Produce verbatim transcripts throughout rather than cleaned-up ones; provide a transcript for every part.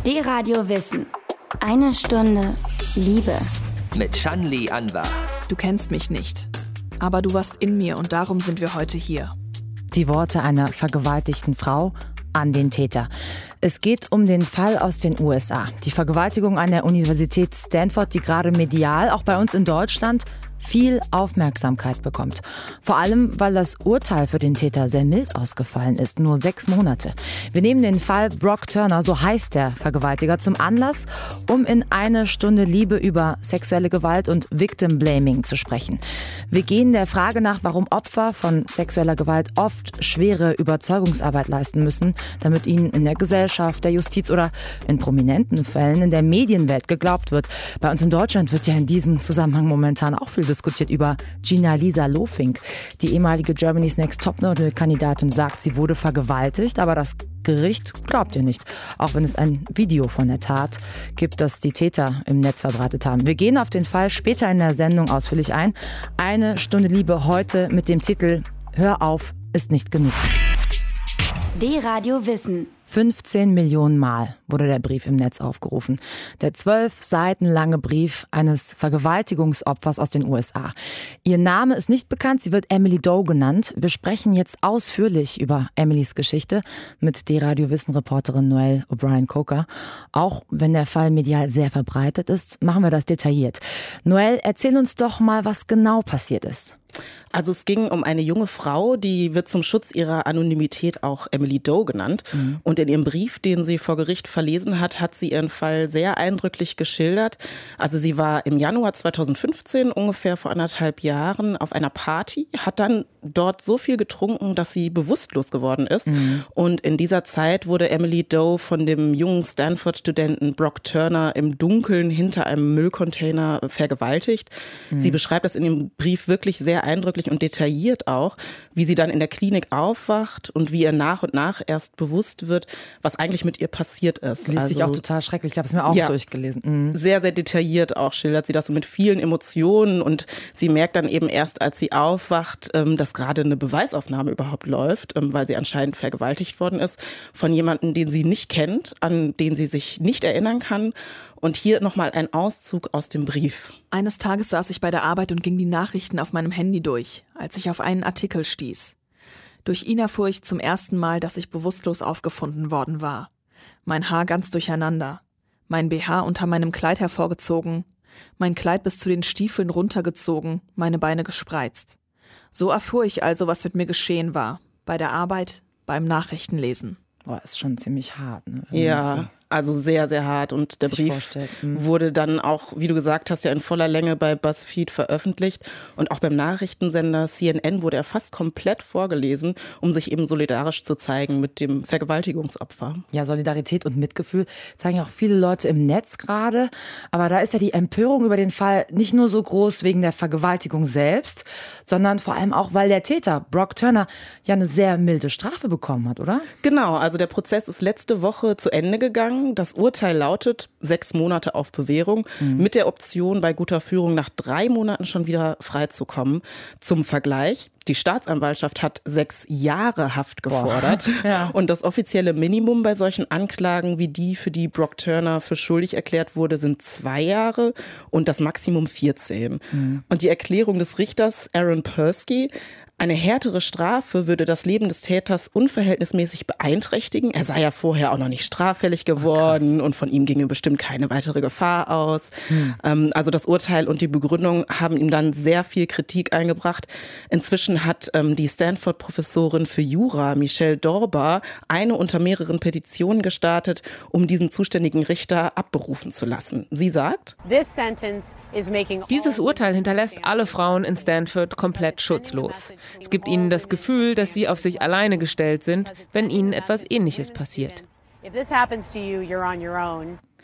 D-Radio Wissen. Eine Stunde Liebe. Mit Shanli Anwar. Du kennst mich nicht, aber du warst in mir und darum sind wir heute hier. Die Worte einer vergewaltigten Frau an den Täter. Es geht um den Fall aus den U S A. Die Vergewaltigung an der Universität Stanford, die gerade medial, auch bei uns in Deutschland, viel Aufmerksamkeit bekommt. Vor allem, weil das Urteil für den Täter sehr mild ausgefallen ist, nur sechs Monate. Wir nehmen den Fall Brock Turner, so heißt der Vergewaltiger, zum Anlass, um in eine Stunde Liebe über sexuelle Gewalt und Victim Blaming zu sprechen. Wir gehen der Frage nach, warum Opfer von sexueller Gewalt oft schwere Überzeugungsarbeit leisten müssen, damit ihnen in der Gesellschaft, der Justiz oder in prominenten Fällen in der Medienwelt geglaubt wird. Bei uns in Deutschland wird ja in diesem Zusammenhang momentan auch viel diskutiert über Gina-Lisa Lofink. Die ehemalige Germany's Next Topmodel-Kandidatin sagt, sie wurde vergewaltigt, aber das Gericht glaubt ihr nicht. Auch wenn es ein Video von der Tat gibt, das die Täter im Netz verbreitet haben. Wir gehen auf den Fall später in der Sendung ausführlich ein. Eine Stunde Liebe heute mit dem Titel Hör auf, ist nicht genug. D-Radio Wissen. fünfzehn Millionen Mal wurde der Brief im Netz aufgerufen. Der zwölf Seiten lange Brief eines Vergewaltigungsopfers aus den U S A. Ihr Name ist nicht bekannt, sie wird Emily Doe genannt. Wir sprechen jetzt ausführlich über Emilys Geschichte mit D-Radio-Wissen-Reporterin Noelle O'Brien-Coker. Auch wenn der Fall medial sehr verbreitet ist, machen wir das detailliert. Noelle, erzähl uns doch mal, was genau passiert ist. Also es ging um eine junge Frau, die wird zum Schutz ihrer Anonymität auch Emily Doe genannt. Mhm. Und in ihrem Brief, den sie vor Gericht verlesen hat, hat sie ihren Fall sehr eindrücklich geschildert. Also sie war im Januar zweitausendfünfzehn, ungefähr vor anderthalb Jahren, auf einer Party, hat dann dort so viel getrunken, dass sie bewusstlos geworden ist. Mhm. Und in dieser Zeit wurde Emily Doe von dem jungen Stanford-Studenten Brock Turner im Dunkeln hinter einem Müllcontainer vergewaltigt. Mhm. Sie beschreibt das in dem Brief wirklich sehr eindrücklich und detailliert auch, wie sie dann in der Klinik aufwacht und wie ihr nach und nach erst bewusst wird, was eigentlich mit ihr passiert ist. Liest also, sich auch total schrecklich, ich habe es mir auch ja, durchgelesen. Mhm. Sehr, sehr detailliert auch schildert sie das so mit vielen Emotionen und sie merkt dann eben erst, als sie aufwacht, dass gerade eine Beweisaufnahme überhaupt läuft, weil sie anscheinend vergewaltigt worden ist von jemandem, den sie nicht kennt, an den sie sich nicht erinnern kann. Und hier nochmal ein Auszug aus dem Brief. Eines Tages saß ich bei der Arbeit und ging die Nachrichten auf meinem Handy durch, als ich auf einen Artikel stieß. Durch ihn erfuhr ich zum ersten Mal, dass ich bewusstlos aufgefunden worden war. Mein Haar ganz durcheinander, mein B H unter meinem Kleid hervorgezogen, mein Kleid bis zu den Stiefeln runtergezogen, meine Beine gespreizt. So erfuhr ich also, was mit mir geschehen war, bei der Arbeit, beim Nachrichtenlesen. Boah, ist schon ziemlich hart, ne? Ja. Also sehr, sehr hart und der Brief wurde dann auch, wie du gesagt hast, ja in voller Länge bei BuzzFeed veröffentlicht und auch beim Nachrichtensender C N N wurde er fast komplett vorgelesen, um sich eben solidarisch zu zeigen mit dem Vergewaltigungsopfer. Ja, Solidarität und Mitgefühl zeigen auch viele Leute im Netz gerade, aber da ist ja die Empörung über den Fall nicht nur so groß wegen der Vergewaltigung selbst, sondern vor allem auch, weil der Täter, Brock Turner, ja eine sehr milde Strafe bekommen hat, oder? Genau, also der Prozess ist letzte Woche zu Ende gegangen. Das Urteil lautet sechs Monate auf Bewährung mhm. mit der Option, bei guter Führung nach drei Monaten schon wieder freizukommen. Zum Vergleich, die Staatsanwaltschaft hat sechs Jahre Haft gefordert. Ja. Und das offizielle Minimum bei solchen Anklagen wie die, für die Brock Turner für schuldig erklärt wurde, sind zwei Jahre und das Maximum vierzehn. Mhm. Und die Erklärung des Richters Aaron Persky: Eine härtere Strafe würde das Leben des Täters unverhältnismäßig beeinträchtigen. Er sei ja vorher auch noch nicht straffällig geworden. Ach, und von ihm ginge bestimmt keine weitere Gefahr aus. Hm. Ähm, also das Urteil und die Begründung haben ihm dann sehr viel Kritik eingebracht. Inzwischen hat ähm, die Stanford-Professorin für Jura, Michelle Dorber, eine unter mehreren Petitionen gestartet, um diesen zuständigen Richter abberufen zu lassen. Sie sagt: Dieses Urteil hinterlässt alle Frauen in Stanford komplett schutzlos. Es gibt ihnen das Gefühl, dass sie auf sich alleine gestellt sind, wenn ihnen etwas Ähnliches passiert.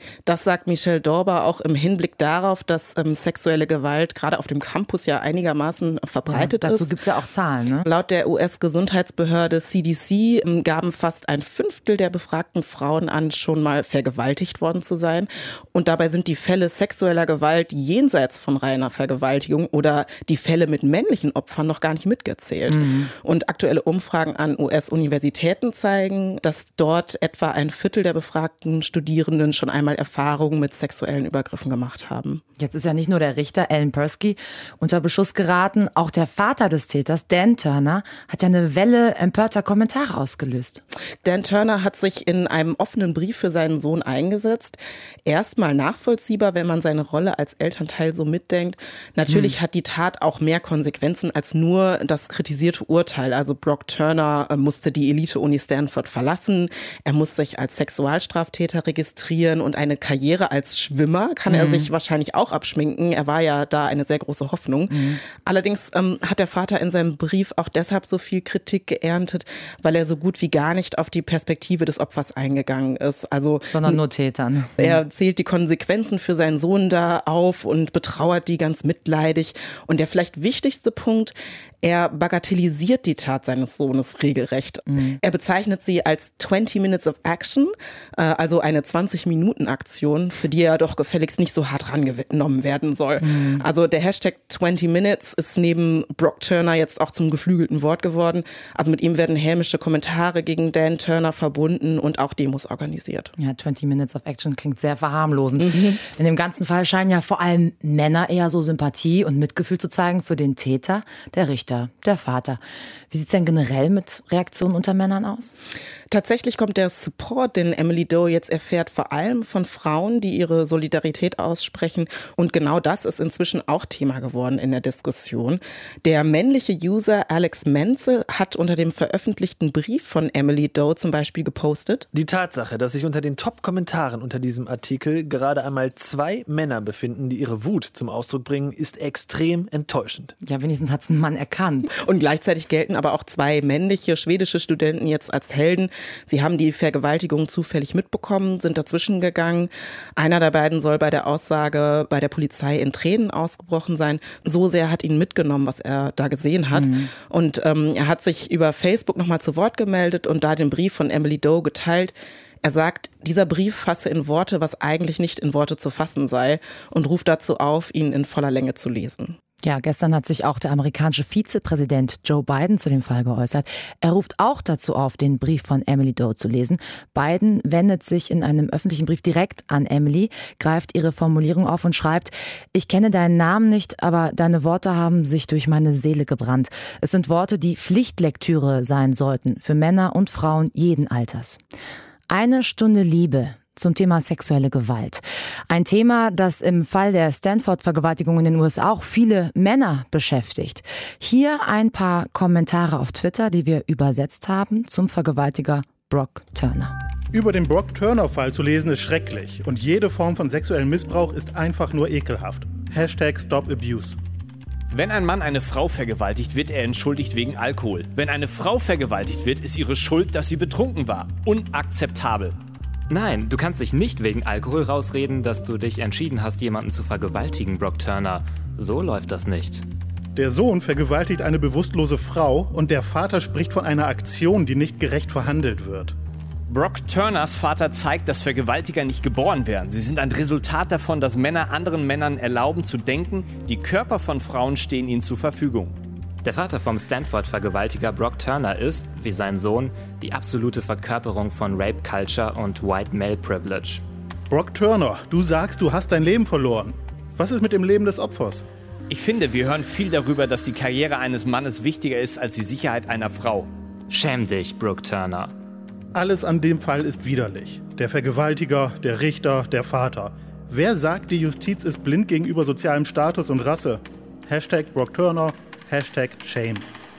Das sagt Michelle Dorber auch im Hinblick darauf, dass ähm, sexuelle Gewalt gerade auf dem Campus ja einigermaßen verbreitet ja, dazu ist. Dazu gibt es ja auch Zahlen, ne? Laut der U S-Gesundheitsbehörde C D C ähm, gaben fast ein Fünftel der befragten Frauen an, schon mal vergewaltigt worden zu sein. Und dabei sind die Fälle sexueller Gewalt jenseits von reiner Vergewaltigung oder die Fälle mit männlichen Opfern noch gar nicht mitgezählt. Mhm. Und aktuelle Umfragen an U S-Universitäten zeigen, dass dort etwa ein Viertel der befragten Studierenden schon einmal Erfahrungen mit sexuellen Übergriffen gemacht haben. Jetzt ist ja nicht nur der Richter Alan Persky unter Beschuss geraten, auch der Vater des Täters, Dan Turner, hat ja eine Welle empörter Kommentare ausgelöst. Dan Turner hat sich in einem offenen Brief für seinen Sohn eingesetzt. Erstmal nachvollziehbar, wenn man seine Rolle als Elternteil so mitdenkt. Natürlich hm. hat die Tat auch mehr Konsequenzen als nur das kritisierte Urteil. Also Brock Turner musste die Elite-Uni Stanford verlassen. Er muss sich als Sexualstraftäter registrieren und eine Karriere als Schwimmer kann hm. er sich wahrscheinlich auch abschminken. Er war ja da eine sehr große Hoffnung. Mhm. Allerdings ähm, hat der Vater in seinem Brief auch deshalb so viel Kritik geerntet, weil er so gut wie gar nicht auf die Perspektive des Opfers eingegangen ist. Also, sondern nur Tätern. Er zählt die Konsequenzen für seinen Sohn da auf und betrauert die ganz mitleidig. Und der vielleicht wichtigste Punkt, er bagatellisiert die Tat seines Sohnes regelrecht. Mhm. Er bezeichnet sie als twenty minutes of action, also eine zwanzig-Minuten-Aktion, für die er doch gefälligst nicht so hart rangenommen werden soll. Mhm. Also der Hashtag twenty minutes ist neben Brock Turner jetzt auch zum geflügelten Wort geworden. Also mit ihm werden hämische Kommentare gegen Dan Turner verbunden und auch Demos organisiert. Ja, twenty minutes of action klingt sehr verharmlosend. Mhm. In dem ganzen Fall scheinen ja vor allem Männer eher so Sympathie und Mitgefühl zu zeigen für den Täter, der Richter, der Vater. Wie sieht es denn generell mit Reaktionen unter Männern aus? Tatsächlich kommt der Support, den Emily Doe jetzt erfährt, vor allem von Frauen, die ihre Solidarität aussprechen. Und genau das ist inzwischen auch Thema geworden in der Diskussion. Der männliche User Alex Menzel hat unter dem veröffentlichten Brief von Emily Doe zum Beispiel gepostet: Die Tatsache, dass sich unter den Top-Kommentaren unter diesem Artikel gerade einmal zwei Männer befinden, die ihre Wut zum Ausdruck bringen, ist extrem enttäuschend. Ja, wenigstens hat es ein Mann erkannt. Und gleichzeitig gelten aber auch zwei männliche schwedische Studenten jetzt als Helden. Sie haben die Vergewaltigung zufällig mitbekommen, sind dazwischen gegangen. Einer der beiden soll bei der Aussage bei der Polizei in Tränen ausgebrochen sein. So sehr hat ihn mitgenommen, was er da gesehen hat. Mhm. Und ähm, er hat sich über Facebook nochmal zu Wort gemeldet und da den Brief von Emily Doe geteilt. Er sagt, dieser Brief fasse in Worte, was eigentlich nicht in Worte zu fassen sei, und ruft dazu auf, ihn in voller Länge zu lesen. Ja, gestern hat sich auch der amerikanische Vizepräsident Joe Biden zu dem Fall geäußert. Er ruft auch dazu auf, den Brief von Emily Doe zu lesen. Biden wendet sich in einem öffentlichen Brief direkt an Emily, greift ihre Formulierung auf und schreibt: Ich kenne deinen Namen nicht, aber deine Worte haben sich durch meine Seele gebrannt. Es sind Worte, die Pflichtlektüre sein sollten für Männer und Frauen jeden Alters. Eine Stunde Liebe zum Thema sexuelle Gewalt. Ein Thema, das im Fall der Stanford-Vergewaltigung in den U S A auch viele Männer beschäftigt. Hier ein paar Kommentare auf Twitter, die wir übersetzt haben zum Vergewaltiger Brock Turner. Über den Brock Turner-Fall zu lesen ist schrecklich und jede Form von sexuellem Missbrauch ist einfach nur ekelhaft. Hashtag Stop Abuse. Wenn ein Mann eine Frau vergewaltigt, wird er entschuldigt wegen Alkohol. Wenn eine Frau vergewaltigt wird, ist ihre Schuld, dass sie betrunken war. Unakzeptabel. Nein, du kannst dich nicht wegen Alkohol rausreden, dass du dich entschieden hast, jemanden zu vergewaltigen, Brock Turner. So läuft das nicht. Der Sohn vergewaltigt eine bewusstlose Frau und der Vater spricht von einer Aktion, die nicht gerecht verhandelt wird. Brock Turners Vater zeigt, dass Vergewaltiger nicht geboren werden. Sie sind ein Resultat davon, dass Männer anderen Männern erlauben zu denken, die Körper von Frauen stehen ihnen zur Verfügung. Der Vater vom Stanford-Vergewaltiger Brock Turner ist, wie sein Sohn, die absolute Verkörperung von Rape Culture und White Male Privilege. Brock Turner, du sagst, du hast dein Leben verloren. Was ist mit dem Leben des Opfers? Ich finde, wir hören viel darüber, dass die Karriere eines Mannes wichtiger ist als die Sicherheit einer Frau. Schäm dich, Brock Turner. Alles an dem Fall ist widerlich. Der Vergewaltiger, der Richter, der Vater. Wer sagt, die Justiz ist blind gegenüber sozialem Status und Rasse? Hashtag Brock Turner, Hashtag Shame.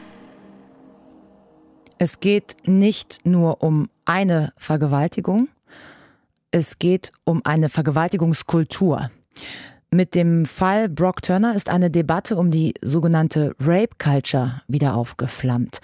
Es geht nicht nur um eine Vergewaltigung, es geht um eine Vergewaltigungskultur. Mit dem Fall Brock Turner ist eine Debatte um die sogenannte Rape Culture wieder aufgeflammt.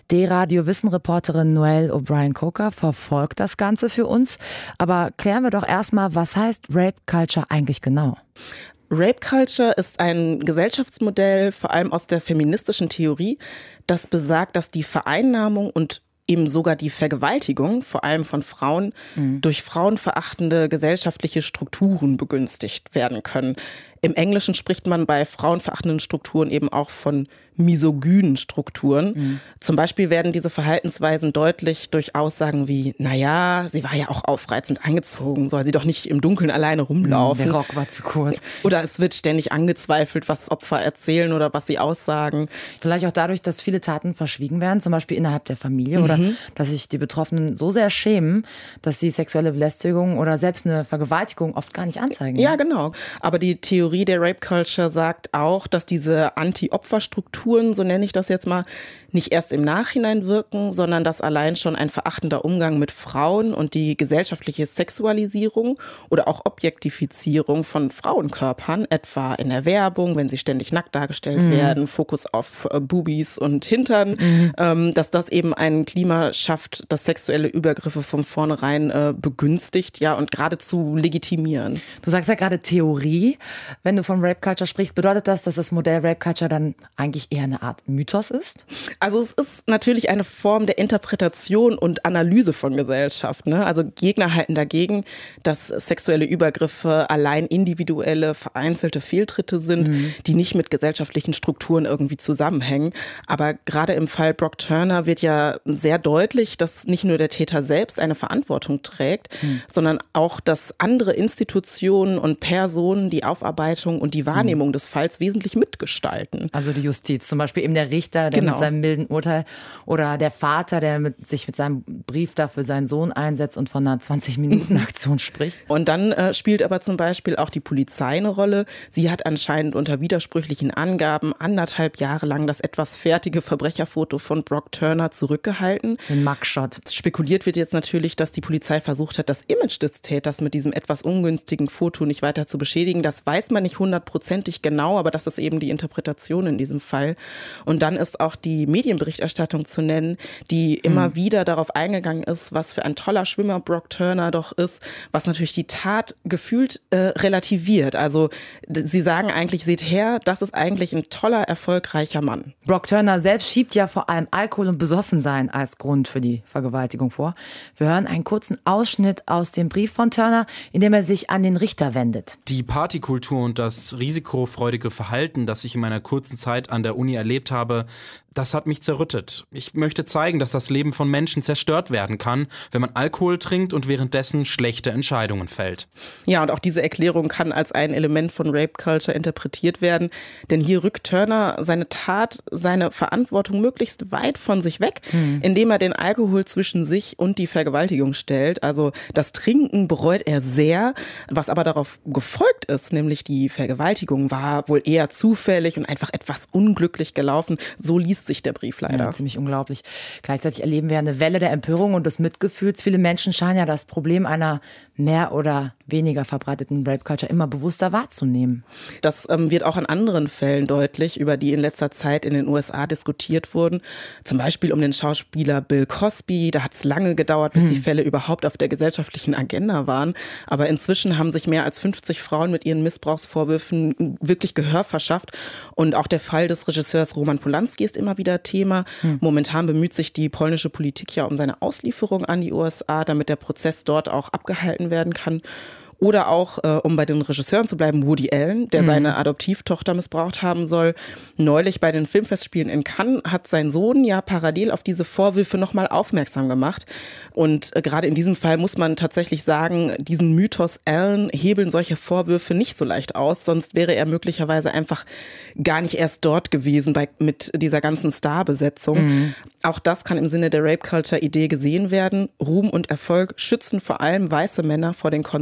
D-Radio-Wissen-Reporterin Noelle O'Brien-Coker verfolgt das Ganze für uns. Aber klären wir doch erstmal, was heißt Rape Culture eigentlich genau? Rape Culture ist ein Gesellschaftsmodell, vor allem aus der feministischen Theorie, das besagt, dass die Vereinnahmung und eben sogar die Vergewaltigung, vor allem von Frauen, mhm. durch frauenverachtende gesellschaftliche Strukturen begünstigt werden können. Im Englischen spricht man bei frauenverachtenden Strukturen eben auch von misogynen Strukturen. Mhm. Zum Beispiel werden diese Verhaltensweisen deutlich durch Aussagen wie, naja, sie war ja auch aufreizend angezogen, soll sie doch nicht im Dunkeln alleine rumlaufen. Der Rock war zu kurz. Oder es wird ständig angezweifelt, was Opfer erzählen oder was sie aussagen. Vielleicht auch dadurch, dass viele Taten verschwiegen werden, zum Beispiel innerhalb der Familie, mhm. oder dass sich die Betroffenen so sehr schämen, dass sie sexuelle Belästigung oder selbst eine Vergewaltigung oft gar nicht anzeigen. Ja, genau. Aber die Theorie der Rape Culture sagt auch, dass diese Anti-Opfer-Strukturen, so nenne ich das jetzt mal, nicht erst im Nachhinein wirken, sondern dass allein schon ein verachtender Umgang mit Frauen und die gesellschaftliche Sexualisierung oder auch Objektifizierung von Frauenkörpern, etwa in der Werbung, wenn sie ständig nackt dargestellt mhm. werden, Fokus auf äh, Bubis und Hintern, mhm. ähm, dass das eben ein Klima schafft, das sexuelle Übergriffe von vornherein äh, begünstigt, ja, und geradezu legitimieren. Du sagst ja gerade Theorie. Wenn du von Rape Culture sprichst, bedeutet das, dass das Modell Rape Culture dann eigentlich eher eine Art Mythos ist? Also es ist natürlich eine Form der Interpretation und Analyse von Gesellschaft, ne? Also Gegner halten dagegen, dass sexuelle Übergriffe allein individuelle, vereinzelte Fehltritte sind, mhm. die nicht mit gesellschaftlichen Strukturen irgendwie zusammenhängen. Aber gerade im Fall Brock Turner wird ja sehr deutlich, dass nicht nur der Täter selbst eine Verantwortung trägt, mhm. sondern auch, dass andere Institutionen und Personen die Aufarbeitung und die Wahrnehmung mhm. des Falls wesentlich mitgestalten. Also die Justiz, zum Beispiel eben der Richter, der genau. mit seinem milden Urteil, oder der Vater, der mit, sich mit seinem Brief dafür seinen Sohn einsetzt und von einer zwanzig-Minuten-Aktion spricht. Und dann äh, spielt aber zum Beispiel auch die Polizei eine Rolle. Sie hat anscheinend unter widersprüchlichen Angaben anderthalb Jahre lang das etwas fertige Verbrecherfoto von Brock Turner zurückgehalten. Den Mugshot. Spekuliert wird jetzt natürlich, dass die Polizei versucht hat, das Image des Täters mit diesem etwas ungünstigen Foto nicht weiter zu beschädigen. Das weiß man nicht hundertprozentig genau, aber das ist eben die Interpretation in diesem Fall. Und dann ist auch die Medienberichterstattung zu nennen, die immer mhm. wieder darauf eingegangen ist, was für ein toller Schwimmer Brock Turner doch ist, was natürlich die Tat gefühlt äh, relativiert. Also d- sie sagen eigentlich, seht her, das ist eigentlich ein toller, erfolgreicher Mann. Brock Turner selbst schiebt ja vor allem Alkohol und Besoffensein als Grund für die Vergewaltigung vor. Wir hören einen kurzen Ausschnitt aus dem Brief von Turner, in dem er sich an den Richter wendet. Die Partykultur und das risikofreudige Verhalten, das ich in meiner kurzen Zeit an der Uni erlebt habe, das hat mich zerrüttet. Ich möchte zeigen, dass das Leben von Menschen zerstört werden kann, wenn man Alkohol trinkt und währenddessen schlechte Entscheidungen fällt. Ja, und auch diese Erklärung kann als ein Element von Rape Culture interpretiert werden. Denn hier rückt Turner seine Tat, seine Verantwortung möglichst weit von sich weg, hm. indem er den Alkohol zwischen sich und die Vergewaltigung stellt. Also das Trinken bereut er sehr, was aber darauf gefolgt ist, nämlich die Vergewaltigung war wohl eher zufällig und einfach etwas unglücklich gelaufen. So liest sich der Brief leider. Ja, ziemlich unglaublich. Gleichzeitig erleben wir eine Welle der Empörung und des Mitgefühls. Viele Menschen scheinen ja das Problem einer mehr oder weniger verbreiteten Rape Culture immer bewusster wahrzunehmen. Das ähm, wird auch an anderen Fällen deutlich, über die in letzter Zeit in den U S A diskutiert wurden. Zum Beispiel um den Schauspieler Bill Cosby. Da hat es lange gedauert, bis hm. die Fälle überhaupt auf der gesellschaftlichen Agenda waren. Aber inzwischen haben sich mehr als fünfzig Frauen mit ihren Missbrauchsvorwürfen wirklich Gehör verschafft. Und auch der Fall des Regisseurs Roman Polanski ist immer wieder Thema. Hm. Momentan bemüht sich die polnische Politik ja um seine Auslieferung an die U S A, damit der Prozess dort auch abgehalten werden kann. Oder auch, äh, um bei den Regisseuren zu bleiben, Woody Allen, der mhm. seine Adoptivtochter missbraucht haben soll. Neulich bei den Filmfestspielen in Cannes hat sein Sohn ja parallel auf diese Vorwürfe nochmal aufmerksam gemacht. Und äh, gerade in diesem Fall muss man tatsächlich sagen, diesen Mythos Allen hebeln solche Vorwürfe nicht so leicht aus. Sonst wäre er möglicherweise einfach gar nicht erst dort gewesen bei, mit dieser ganzen Starbesetzung. Mhm. Auch das kann im Sinne der Rape-Culture-Idee gesehen werden. Ruhm und Erfolg schützen vor allem weiße Männer vor den Konsequenzen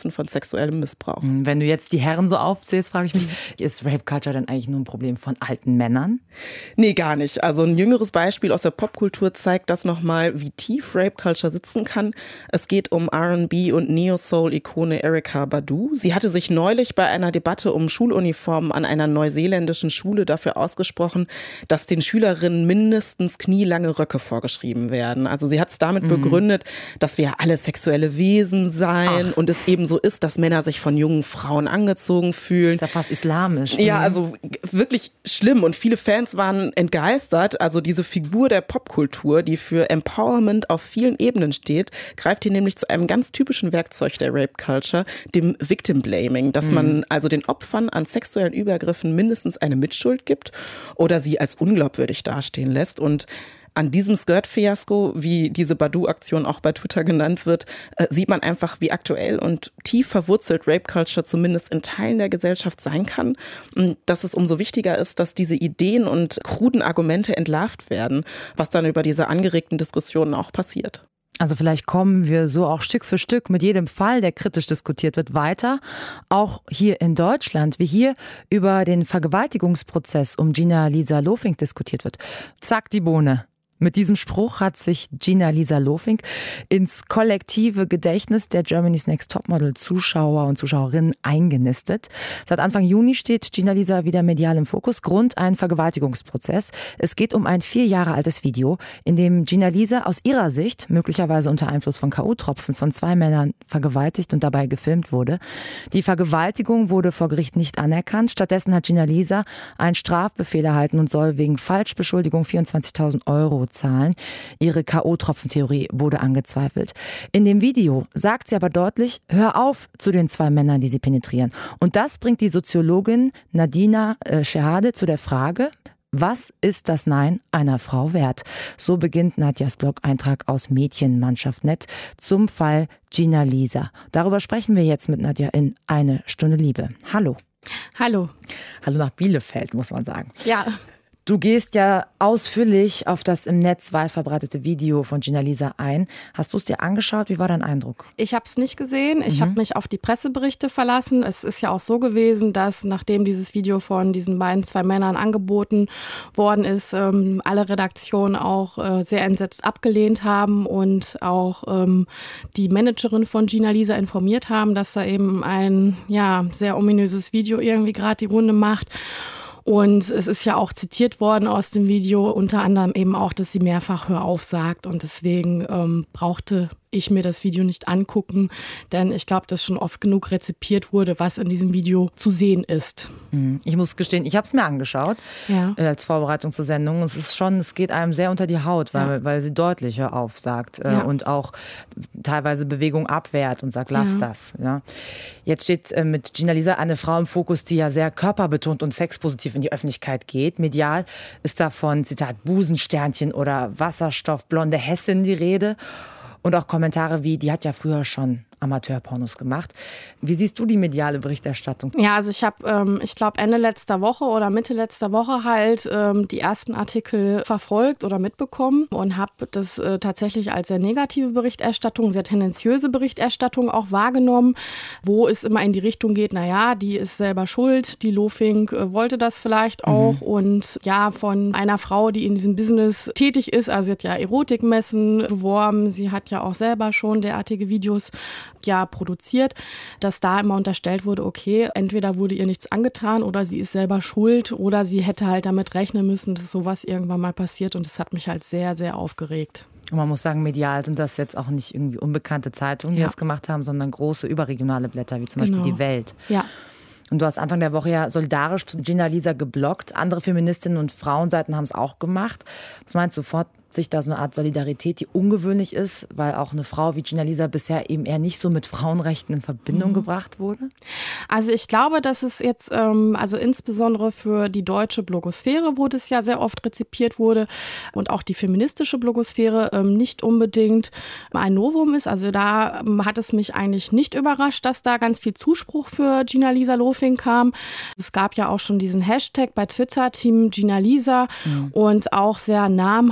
Vorwürfen von sexuellem Missbrauch. Wenn du jetzt die Herren so aufzählst, frage ich mich, ist Rape Culture denn eigentlich nur ein Problem von alten Männern? Nee, gar nicht. Also ein jüngeres Beispiel aus der Popkultur zeigt das nochmal, wie tief Rape Culture sitzen kann. Es geht um R and B und Neo-Soul-Ikone Erykah Badu. Sie hatte sich neulich bei einer Debatte um Schuluniformen an einer neuseeländischen Schule dafür ausgesprochen, dass den Schülerinnen mindestens knielange Röcke vorgeschrieben werden. Also sie hat es damit mhm. begründet, dass wir alle sexuelle Wesen seien Ach. und es eben so ist, dass Männer sich von jungen Frauen angezogen fühlen. Ist ja fast islamisch. Ja, also wirklich schlimm und viele Fans waren entgeistert. Also diese Figur der Popkultur, die für Empowerment auf vielen Ebenen steht, greift hier nämlich zu einem ganz typischen Werkzeug der Rape Culture, dem Victim Blaming, dass mhm. man also den Opfern an sexuellen Übergriffen mindestens eine Mitschuld gibt oder sie als unglaubwürdig dastehen lässt. Und an diesem Skirt-Fiasko, wie diese Badu-Aktion auch bei Twitter genannt wird, äh, sieht man einfach, wie aktuell und tief verwurzelt Rape-Culture zumindest in Teilen der Gesellschaft sein kann. Und dass es umso wichtiger ist, dass diese Ideen und kruden Argumente entlarvt werden, was dann über diese angeregten Diskussionen auch passiert. Also vielleicht kommen wir so auch Stück für Stück mit jedem Fall, der kritisch diskutiert wird, weiter. Auch hier in Deutschland, wie hier über den Vergewaltigungsprozess um Gina-Lisa Lofink diskutiert wird. Zack, die Bohne. Mit diesem Spruch hat sich Gina-Lisa Lofink ins kollektive Gedächtnis der Germany's Next Topmodel Zuschauer und Zuschauerinnen eingenistet. Seit Anfang Juni steht Gina-Lisa wieder medial im Fokus. Grund ein Vergewaltigungsprozess. Es geht um ein vier Jahre altes Video, in dem Gina-Lisa aus ihrer Sicht, möglicherweise unter Einfluss von K O-Tropfen, von zwei Männern vergewaltigt und dabei gefilmt wurde. Die Vergewaltigung wurde vor Gericht nicht anerkannt. Stattdessen hat Gina-Lisa einen Strafbefehl erhalten und soll wegen Falschbeschuldigung vierundzwanzigtausend Euro zahlen. Ihre K O-Tropfentheorie wurde angezweifelt. In dem Video sagt sie aber deutlich, hör auf zu den zwei Männern, die sie penetrieren. Und das bringt die Soziologin Nadina äh, Shehadeh zu der Frage, was ist das Nein einer Frau wert? So beginnt Nadjas Blog-Eintrag aus Mädchenmannschaft Punkt net zum Fall Gina-Lisa. Darüber sprechen wir jetzt mit Nadja in Eine Stunde Liebe. Hallo. Hallo. Hallo nach Bielefeld, muss man sagen. Ja. Du gehst ja ausführlich auf das im Netz weit verbreitete Video von Gina-Lisa ein. Hast du es dir angeschaut? Wie war dein Eindruck? Ich habe es nicht gesehen. Ich mhm. habe mich auf die Presseberichte verlassen. Es ist ja auch so gewesen, dass nachdem dieses Video von diesen beiden zwei Männern angeboten worden ist, ähm, alle Redaktionen auch äh, sehr entsetzt abgelehnt haben und auch ähm, die Managerin von Gina-Lisa informiert haben, dass da eben ein ja, sehr ominöses Video irgendwie gerade die Runde macht. Und es ist ja auch zitiert worden aus dem Video, unter anderem eben auch, dass sie mehrfach Hör auf sagt. Und deswegen ähm, brauchte ich mir das Video nicht angucken, denn ich glaube, dass schon oft genug rezipiert wurde, was in diesem Video zu sehen ist. Ich muss gestehen, ich habe es mir angeschaut, ja. äh, als Vorbereitung zur Sendung. Es ist schon, es geht einem sehr unter die Haut, weil, ja. weil sie deutlich Hör auf sagt äh, ja. und auch teilweise Bewegung abwehrt und sagt, lass ja. das. Ja. Jetzt steht äh, mit Gina-Lisa eine Frau im Fokus, die ja sehr körperbetont und sexpositiv in die Öffentlichkeit geht. Medial ist davon, Zitat, Busensternchen oder Wasserstoffblonde Hessin die Rede. Und auch Kommentare wie, die hat ja früher schon Amateurpornos gemacht. Wie siehst du die mediale Berichterstattung? Ja, also ich habe, ähm, ich glaube Ende letzter Woche oder Mitte letzter Woche halt ähm, die ersten Artikel verfolgt oder mitbekommen und habe das äh, tatsächlich als sehr negative Berichterstattung, sehr tendenziöse Berichterstattung auch wahrgenommen, wo es immer in die Richtung geht, naja, die ist selber schuld, die Lofink äh, wollte das vielleicht auch mhm. und ja, von einer Frau, die in diesem Business tätig ist, also sie hat ja Erotikmessen beworben, sie hat ja auch selber schon derartige Videos ja produziert, dass da immer unterstellt wurde, okay, entweder wurde ihr nichts angetan oder sie ist selber schuld oder sie hätte halt damit rechnen müssen, dass sowas irgendwann mal passiert und das hat mich halt sehr, sehr aufgeregt. Und man muss sagen, medial sind das jetzt auch nicht irgendwie unbekannte Zeitungen, die ja. das gemacht haben, sondern große überregionale Blätter, wie zum genau. Beispiel Die Welt. Ja. Und du hast Anfang der Woche ja solidarisch zu Gina-Lisa gebloggt. Andere Feministinnen und Frauenseiten haben es auch gemacht. Was meinst du, sofort sich da so eine Art Solidarität, die ungewöhnlich ist, weil auch eine Frau wie Gina-Lisa bisher eben eher nicht so mit Frauenrechten in Verbindung mhm. gebracht wurde? Also ich glaube, dass es jetzt, ähm, also insbesondere für die deutsche Blogosphäre, wo das ja sehr oft rezipiert wurde und auch die feministische Blogosphäre ähm, nicht unbedingt ein Novum ist. Also da ähm, hat es mich eigentlich nicht überrascht, dass da ganz viel Zuspruch für Gina-Lisa Lofink kam. Es gab ja auch schon diesen Hashtag bei Twitter, Team Gina-Lisa mhm. und auch sehr namhafte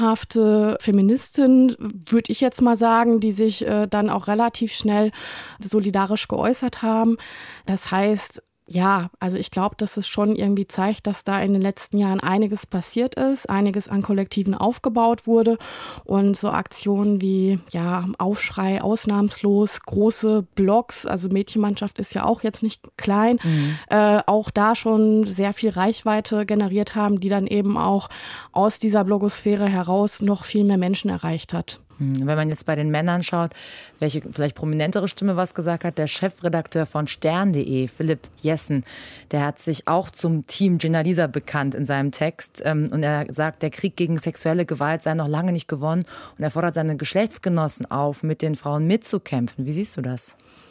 große Feministin, würde ich jetzt mal sagen, die sich äh, dann auch relativ schnell solidarisch geäußert haben. Das heißt, ja, also ich glaube, dass es schon irgendwie zeigt, dass da in den letzten Jahren einiges passiert ist, einiges an Kollektiven aufgebaut wurde und so Aktionen wie ja Aufschrei, ausnahmslos, große Blogs, also Mädchenmannschaft ist ja auch jetzt nicht klein, mhm. äh, auch da schon sehr viel Reichweite generiert haben, die dann eben auch aus dieser Blogosphäre heraus noch viel mehr Menschen erreicht hat. Wenn man jetzt bei den Männern schaut, welche vielleicht prominentere Stimme was gesagt hat, der Chefredakteur von Stern punkt de, Philipp Jessen, der hat sich auch zum Team Gina Lisa bekannt in seinem Text. Und er sagt, der Krieg gegen sexuelle Gewalt sei noch lange nicht gewonnen. Und er fordert seine Geschlechtsgenossen auf, mit den Frauen mitzukämpfen. Wie siehst du das?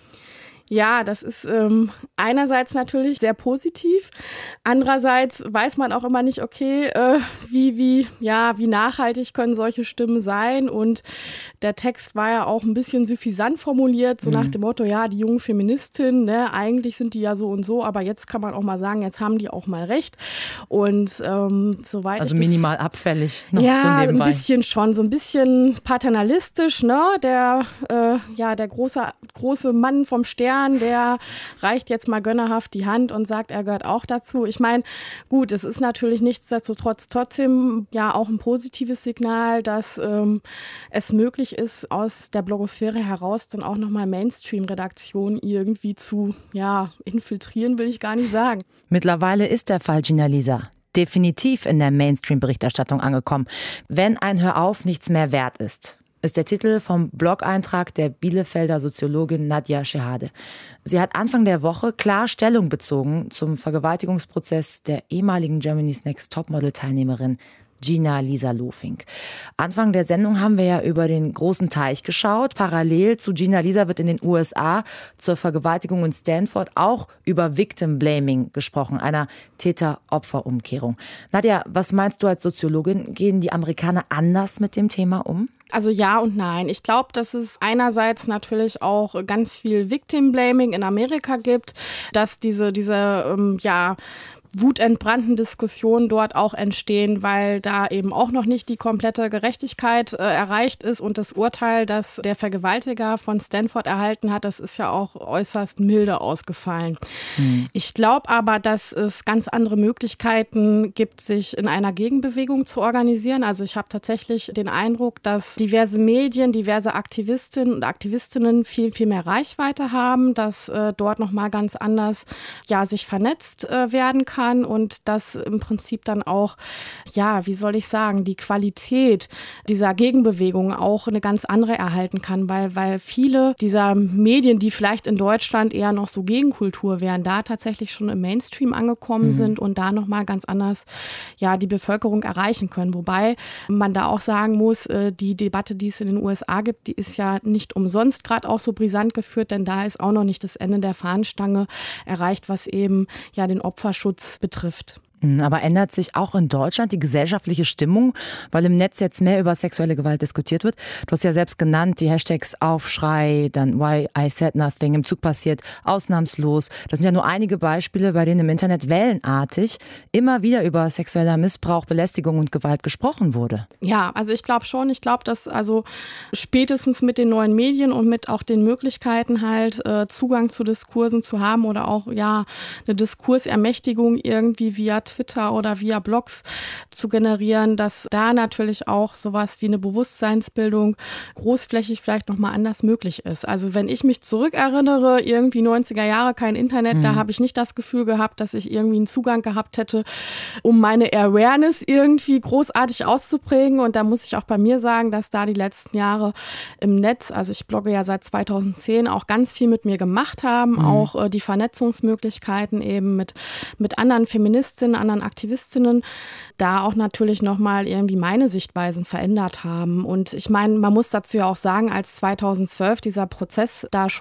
Ja, das ist ähm, einerseits natürlich sehr positiv. Andererseits weiß man auch immer nicht, okay, äh, wie, wie, ja, wie nachhaltig können solche Stimmen sein. Und der Text war ja auch ein bisschen suffisant formuliert, so mhm. nach dem Motto, ja, die jungen Feministinnen, ne, eigentlich sind die ja so und so, aber jetzt kann man auch mal sagen, jetzt haben die auch mal recht. Und ähm, soweit Also ich minimal das, abfällig noch ja, so nebenbei. ein bisschen schon, so ein bisschen paternalistisch, ne, der, äh, ja, der große, große Mann vom Stern, der reicht jetzt mal gönnerhaft die Hand und sagt, er gehört auch dazu. Ich meine, gut, es ist natürlich nichtsdestotrotz trotzdem ja auch ein positives Signal, dass ähm, es möglich ist, aus der Blogosphäre heraus dann auch nochmal Mainstream-Redaktionen irgendwie zu ja, infiltrieren, will ich gar nicht sagen. Mittlerweile ist der Fall Gina Lisa definitiv in der Mainstream-Berichterstattung angekommen. Wenn ein Hör auf nichts mehr wert ist, ist der Titel vom Blog-Eintrag der Bielefelder Soziologin Nadja Shehadeh. Sie hat Anfang der Woche klar Stellung bezogen zum Vergewaltigungsprozess der ehemaligen Germany's Next Topmodel-Teilnehmerin Gina Lisa Lofink. Anfang der Sendung haben wir ja über den großen Teich geschaut. Parallel zu Gina Lisa wird in den U S A zur Vergewaltigung in Stanford auch über Victim Blaming gesprochen, einer Täter-Opfer-Umkehrung. Nadja, was meinst du als Soziologin? Gehen die Amerikaner anders mit dem Thema um? Also ja und nein. Ich glaube, dass es einerseits natürlich auch ganz viel Victim Blaming in Amerika gibt, dass diese, diese ähm, ja, wutentbrannten Diskussionen dort auch entstehen, weil da eben auch noch nicht die komplette Gerechtigkeit äh, erreicht ist und das Urteil, das der Vergewaltiger von Stanford erhalten hat, das ist ja auch äußerst milde ausgefallen. Hm. Ich glaube aber, dass es ganz andere Möglichkeiten gibt, sich in einer Gegenbewegung zu organisieren. Also ich habe tatsächlich den Eindruck, dass diverse Medien, diverse Aktivistinnen und Aktivistinnen viel, viel mehr Reichweite haben, dass äh, dort nochmal ganz anders ja, sich vernetzt äh, werden kann. Und dass im Prinzip dann auch, ja, wie soll ich sagen, die Qualität dieser Gegenbewegung auch eine ganz andere erhalten kann, weil, weil viele dieser Medien, die vielleicht in Deutschland eher noch so Gegenkultur wären, da tatsächlich schon im Mainstream angekommen mhm. sind und da nochmal ganz anders, ja, die Bevölkerung erreichen können. Wobei man da auch sagen muss, die Debatte, die es in den U S A gibt, die ist ja nicht umsonst gerade auch so brisant geführt, denn da ist auch noch nicht das Ende der Fahnenstange erreicht, was eben ja den Opferschutz betrifft. Aber ändert sich auch in Deutschland die gesellschaftliche Stimmung, weil im Netz jetzt mehr über sexuelle Gewalt diskutiert wird? Du hast ja selbst genannt, die Hashtags Aufschrei, dann Why I Said Nothing, im Zug passiert, ausnahmslos. Das sind ja nur einige Beispiele, bei denen im Internet wellenartig immer wieder über sexueller Missbrauch, Belästigung und Gewalt gesprochen wurde. Ja, also ich glaube schon. Ich glaube, dass also spätestens mit den neuen Medien und mit auch den Möglichkeiten halt äh, Zugang zu Diskursen zu haben oder auch ja eine Diskursermächtigung irgendwie via Twitter oder via Blogs zu generieren, dass da natürlich auch sowas wie eine Bewusstseinsbildung großflächig vielleicht nochmal anders möglich ist. Also wenn ich mich zurückerinnere, irgendwie neunziger Jahre, kein Internet, mhm. da habe ich nicht das Gefühl gehabt, dass ich irgendwie einen Zugang gehabt hätte, um meine Awareness irgendwie großartig auszuprägen. Und da muss ich auch bei mir sagen, dass da die letzten Jahre im Netz, also ich blogge ja seit zweitausendzehn, auch ganz viel mit mir gemacht haben, mhm. auch äh, die Vernetzungsmöglichkeiten eben mit, mit anderen Feministinnen, anderen Aktivistinnen, da auch natürlich nochmal irgendwie meine Sichtweisen verändert haben. Und ich meine, man muss dazu ja auch sagen, als zweitausendzwölf dieser Prozess da schon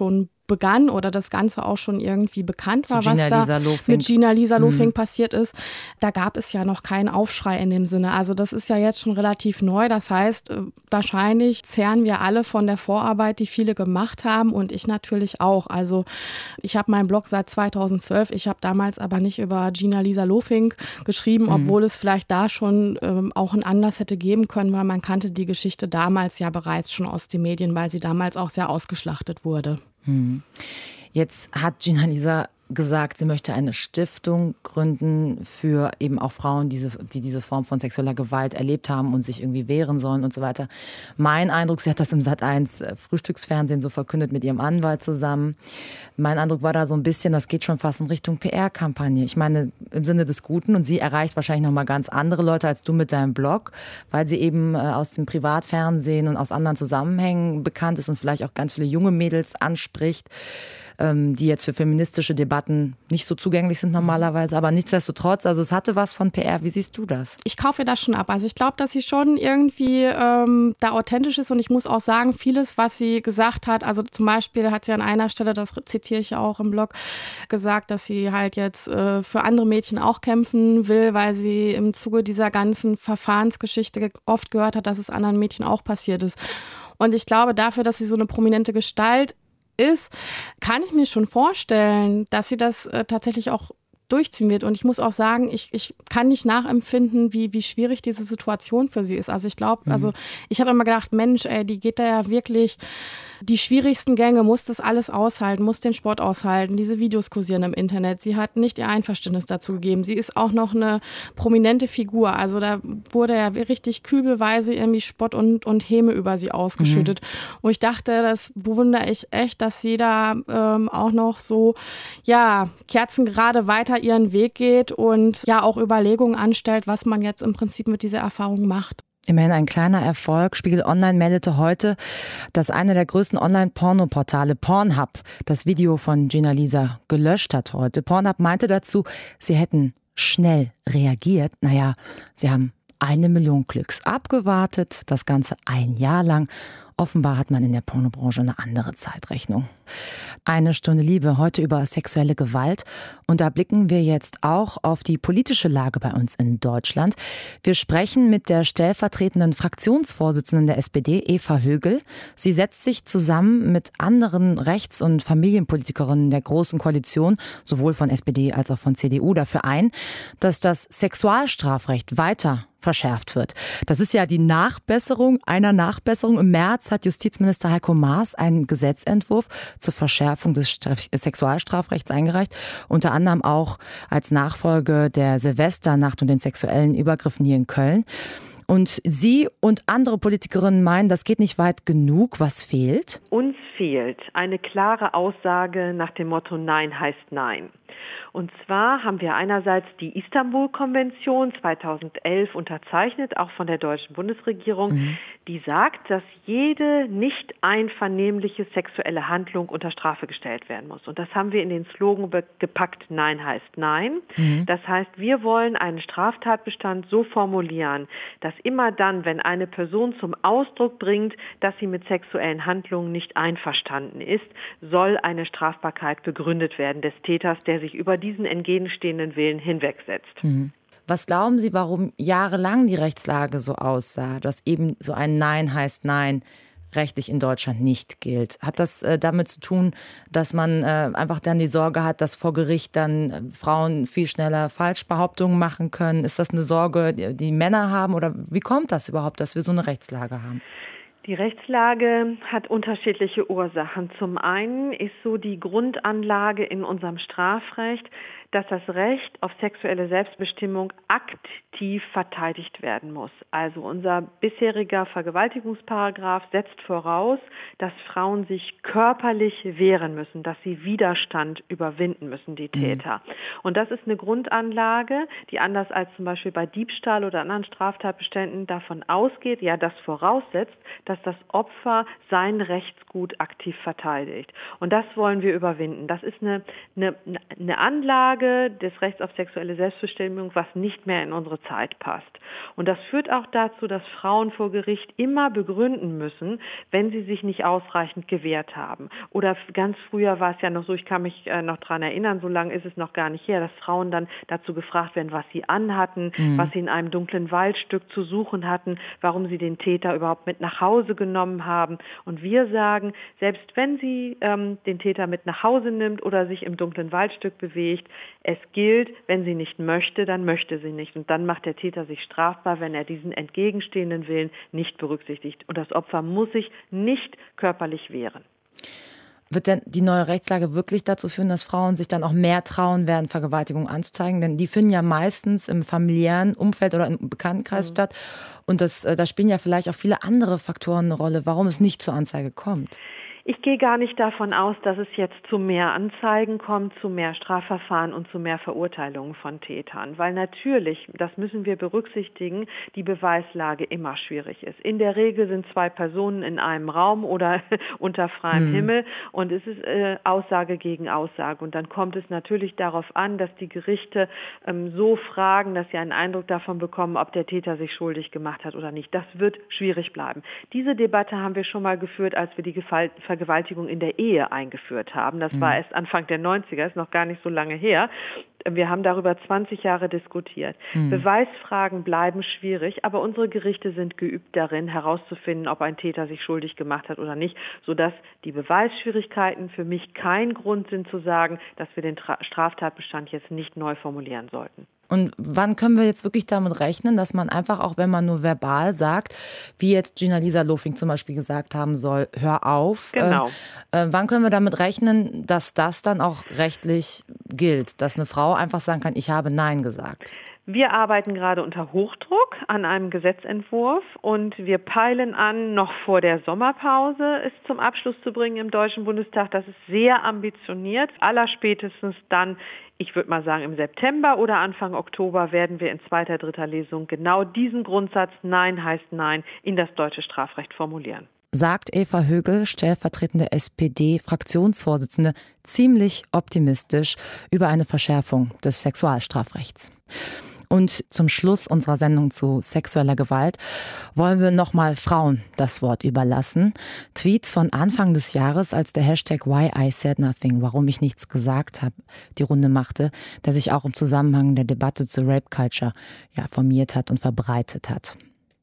begann oder das Ganze auch schon irgendwie bekannt war, was da Lofink. mit Gina-Lisa Lofink mhm. passiert ist, da gab es ja noch keinen Aufschrei in dem Sinne. Also das ist ja jetzt schon relativ neu. Das heißt, wahrscheinlich zehren wir alle von der Vorarbeit, die viele gemacht haben und ich natürlich auch. Also ich habe meinen Blog seit zweitausendzwölf. Ich habe damals aber nicht über Gina-Lisa Lofink geschrieben, mhm. obwohl es vielleicht da schon ähm, auch einen Anlass hätte geben können, weil man kannte die Geschichte damals ja bereits schon aus den Medien, weil sie damals auch sehr ausgeschlachtet wurde. Jetzt hat Gina-Lisa gesagt, sie möchte eine Stiftung gründen für eben auch Frauen, die diese, die diese Form von sexueller Gewalt erlebt haben und sich irgendwie wehren sollen und so weiter. Mein Eindruck, sie hat das im Sat eins Frühstücksfernsehen so verkündet mit ihrem Anwalt zusammen. Mein Eindruck war da so ein bisschen, das geht schon fast in Richtung P R-Kampagne. Ich meine, im Sinne des Guten, und sie erreicht wahrscheinlich noch mal ganz andere Leute als du mit deinem Blog, weil sie eben aus dem Privatfernsehen und aus anderen Zusammenhängen bekannt ist und vielleicht auch ganz viele junge Mädels anspricht, die jetzt für feministische Debatten nicht so zugänglich sind normalerweise, aber nichtsdestotrotz, also es hatte was von P R. Wie siehst du das? Ich kaufe ihr das schon ab. Also ich glaube, dass sie schon irgendwie ähm, da authentisch ist und ich muss auch sagen, vieles, was sie gesagt hat, also zum Beispiel hat sie an einer Stelle, das zitiere ich ja auch im Blog, gesagt, dass sie halt jetzt äh, für andere Mädchen auch kämpfen will, weil sie im Zuge dieser ganzen Verfahrensgeschichte oft gehört hat, dass es anderen Mädchen auch passiert ist. Und ich glaube, dafür, dass sie so eine prominente Gestalt ist, kann ich mir schon vorstellen, dass sie das äh, tatsächlich auch durchziehen wird. Und ich muss auch sagen, ich, ich kann nicht nachempfinden, wie, wie schwierig diese Situation für sie ist. Also ich glaube, mhm. also ich habe immer gedacht, Mensch, ey, die geht da ja wirklich die schwierigsten Gänge, muss das alles aushalten, muss den Sport aushalten, diese Videos kursieren im Internet. Sie hat nicht ihr Einverständnis dazu gegeben. Sie ist auch noch eine prominente Figur. Also da wurde ja richtig kübelweise irgendwie Spott und, und Häme über sie ausgeschüttet. Mhm. Und ich dachte, das bewundere ich echt, dass sie da ähm, auch noch so, ja, kerzengerade weiter ihren Weg geht und ja auch Überlegungen anstellt, was man jetzt im Prinzip mit dieser Erfahrung macht. Immerhin ein kleiner Erfolg. Spiegel Online meldete heute, dass einer der größten Online-Pornoportale, Pornhub, das Video von Gina-Lisa gelöscht hat heute. Pornhub meinte dazu, sie hätten schnell reagiert. Naja, sie haben eine Million Klicks abgewartet, das Ganze ein Jahr lang. Offenbar hat man in der Pornobranche eine andere Zeitrechnung. Eine Stunde Liebe, heute über sexuelle Gewalt. Und da blicken wir jetzt auch auf die politische Lage bei uns in Deutschland. Wir sprechen mit der stellvertretenden Fraktionsvorsitzenden der S P D, Eva Högel. Sie setzt sich zusammen mit anderen Rechts- und Familienpolitikerinnen der Großen Koalition, sowohl von S P D als auch von C D U, dafür ein, dass das Sexualstrafrecht weiter verschärft wird. Das ist ja die Nachbesserung einer Nachbesserung. Im März hat Justizminister Heiko Maas einen Gesetzentwurf zur Verschärfung des Straf- Sexualstrafrechts eingereicht. Unter anderem auch als Nachfolge der Silvesternacht und den sexuellen Übergriffen hier in Köln. Und Sie und andere Politikerinnen meinen, das geht nicht weit genug. Was fehlt? Uns fehlt eine klare Aussage nach dem Motto Nein heißt Nein. Und zwar haben wir einerseits die Istanbul-Konvention zweitausendelf unterzeichnet, auch von der deutschen Bundesregierung, mhm. die sagt, dass jede nicht einvernehmliche sexuelle Handlung unter Strafe gestellt werden muss. Und das haben wir in den Slogan gepackt, Nein heißt Nein. Mhm. Das heißt, wir wollen einen Straftatbestand so formulieren, dass immer dann, wenn eine Person zum Ausdruck bringt, dass sie mit sexuellen Handlungen nicht einverstanden ist, soll eine Strafbarkeit begründet werden des Täters, der sich über diesen entgegenstehenden Willen hinwegsetzt. Mhm. Was glauben Sie, warum jahrelang die Rechtslage so aussah, dass eben so ein Nein heißt Nein rechtlich in Deutschland nicht gilt? Hat das äh, damit zu tun, dass man äh, einfach dann die Sorge hat, dass vor Gericht dann äh, Frauen viel schneller Falschbehauptungen machen können? Ist das eine Sorge, die, die Männer haben? Oder wie kommt das überhaupt, dass wir so eine Rechtslage haben? Die Rechtslage hat unterschiedliche Ursachen. Zum einen ist so die Grundanlage in unserem Strafrecht, dass das Recht auf sexuelle Selbstbestimmung aktiv verteidigt werden muss. Also unser bisheriger Vergewaltigungsparagraf setzt voraus, dass Frauen sich körperlich wehren müssen, dass sie Widerstand überwinden müssen, die Täter. Mhm. Und das ist eine Grundanlage, die anders als zum Beispiel bei Diebstahl oder anderen Straftatbeständen davon ausgeht, ja, das voraussetzt, dass dass das Opfer sein Rechtsgut aktiv verteidigt. Und das wollen wir überwinden. Das ist eine, eine, eine Anlage des Rechts auf sexuelle Selbstbestimmung, was nicht mehr in unsere Zeit passt. Und das führt auch dazu, dass Frauen vor Gericht immer begründen müssen, wenn sie sich nicht ausreichend gewehrt haben. Oder ganz früher war es ja noch so, ich kann mich äh, noch daran erinnern, so lange ist es noch gar nicht her, dass Frauen dann dazu gefragt werden, was sie anhatten, mhm. was sie in einem dunklen Waldstück zu suchen hatten, warum sie den Täter überhaupt mit nach Hause genommen haben. Und wir sagen, selbst wenn sie ähm, den Täter mit nach Hause nimmt oder sich im dunklen Waldstück bewegt, es gilt, wenn sie nicht möchte, dann möchte sie nicht. Und dann macht der Täter sich strafbar, wenn er diesen entgegenstehenden Willen nicht berücksichtigt. Und das Opfer muss sich nicht körperlich wehren. Wird denn die neue Rechtslage wirklich dazu führen, dass Frauen sich dann auch mehr trauen werden, Vergewaltigungen anzuzeigen? Denn die finden ja meistens im familiären Umfeld oder im Bekanntenkreis mhm. statt. Und das, da spielen ja vielleicht auch viele andere Faktoren eine Rolle, warum es nicht zur Anzeige kommt. Ich gehe gar nicht davon aus, dass es jetzt zu mehr Anzeigen kommt, zu mehr Strafverfahren und zu mehr Verurteilungen von Tätern. Weil natürlich, das müssen wir berücksichtigen, die Beweislage immer schwierig ist. In der Regel sind zwei Personen in einem Raum oder unter freiem mhm. Himmel und es ist äh, Aussage gegen Aussage. Und dann kommt es natürlich darauf an, dass die Gerichte ähm, so fragen, dass sie einen Eindruck davon bekommen, ob der Täter sich schuldig gemacht hat oder nicht. Das wird schwierig bleiben. Diese Debatte haben wir schon mal geführt, als wir die Gefall- Vergewaltigung in der Ehe eingeführt haben. Das mhm. war erst Anfang der neunziger, ist noch gar nicht so lange her. Wir haben darüber zwanzig Jahre diskutiert. Mhm. Beweisfragen bleiben schwierig, aber unsere Gerichte sind geübt darin, herauszufinden, ob ein Täter sich schuldig gemacht hat oder nicht, sodass die Beweisschwierigkeiten für mich kein Grund sind zu sagen, dass wir den Tra- Straftatbestand jetzt nicht neu formulieren sollten. Und wann können wir jetzt wirklich damit rechnen, dass man einfach, auch wenn man nur verbal sagt, wie jetzt Gina-Lisa Lofing zum Beispiel gesagt haben soll, hör auf. Genau. Äh, äh, wann können wir damit rechnen, dass das dann auch rechtlich gilt, dass eine Frau einfach sagen kann, ich habe Nein gesagt? Wir arbeiten gerade unter Hochdruck an einem Gesetzentwurf und wir peilen an, noch vor der Sommerpause es zum Abschluss zu bringen im Deutschen Bundestag. Das ist sehr ambitioniert. Allerspätestens dann, ich würde mal sagen, im September oder Anfang Oktober werden wir in zweiter, dritter Lesung genau diesen Grundsatz Nein heißt Nein in das deutsche Strafrecht formulieren. Sagt Eva Högel, stellvertretende S P D-Fraktionsvorsitzende, ziemlich optimistisch über eine Verschärfung des Sexualstrafrechts. Und zum Schluss unserer Sendung zu sexueller Gewalt wollen wir nochmal Frauen das Wort überlassen. Tweets von Anfang des Jahres, als der Hashtag Why I Said Nothing, warum ich nichts gesagt habe, die Runde machte, der sich auch im Zusammenhang der Debatte zu Rape Culture ja, formiert hat und verbreitet hat.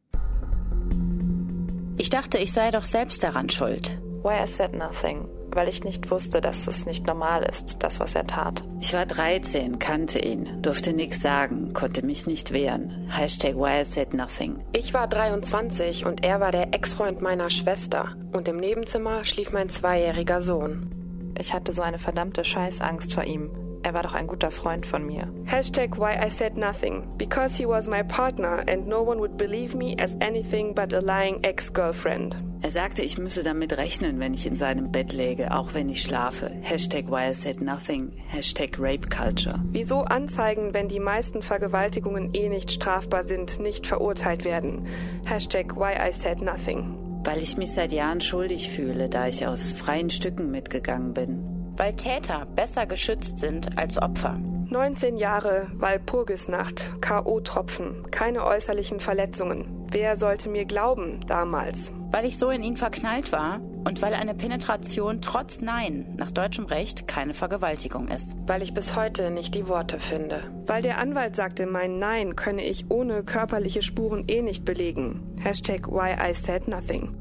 Ich dachte, ich sei doch selbst daran schuld. Why I said nothing, weil ich nicht wusste, dass es nicht normal ist, das, was er tat. Ich war dreizehn, kannte ihn, durfte nichts sagen, konnte mich nicht wehren. Hashtag Why I said nothing. Ich war dreiundzwanzig und er war der Ex-Freund meiner Schwester. Und im Nebenzimmer schlief mein zweijähriger Sohn. Ich hatte so eine verdammte Scheißangst vor ihm. Er war doch ein guter Freund von mir. Hashtag Why I said nothing. Because he was my partner and no one would believe me as anything but a lying ex-girlfriend. Er sagte, ich müsse damit rechnen, wenn ich in seinem Bett läge, auch wenn ich schlafe. Hashtag Why I said nothing. Hashtag Rape Culture. Wieso anzeigen, wenn die meisten Vergewaltigungen eh nicht strafbar sind, nicht verurteilt werden? Hashtag Why I said nothing. Weil ich mich seit Jahren schuldig fühle, da ich aus freien Stücken mitgegangen bin. Weil Täter besser geschützt sind als Opfer. neunzehn Jahre Walpurgisnacht, K O-Tropfen, keine äußerlichen Verletzungen. Wer sollte mir glauben damals? Weil ich so in ihn verknallt war und weil eine Penetration trotz Nein nach deutschem Recht keine Vergewaltigung ist. Weil ich bis heute nicht die Worte finde. Weil der Anwalt sagte, mein Nein könne ich ohne körperliche Spuren eh nicht belegen. Hashtag Why I said nothing.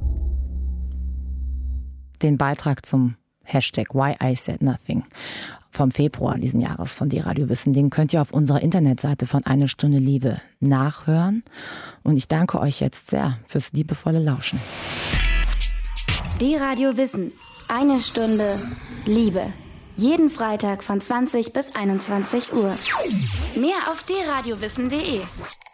Den Beitrag zum Hashtag Why I Said Nothing vom Februar diesen Jahres von D-Radio Wissen, den könnt ihr auf unserer Internetseite von Eine Stunde Liebe nachhören. Und ich danke euch jetzt sehr fürs liebevolle Lauschen. D-Radio Wissen. Eine Stunde Liebe. Jeden Freitag von zwanzig bis einundzwanzig Uhr. Mehr auf d radio wissen punkt de.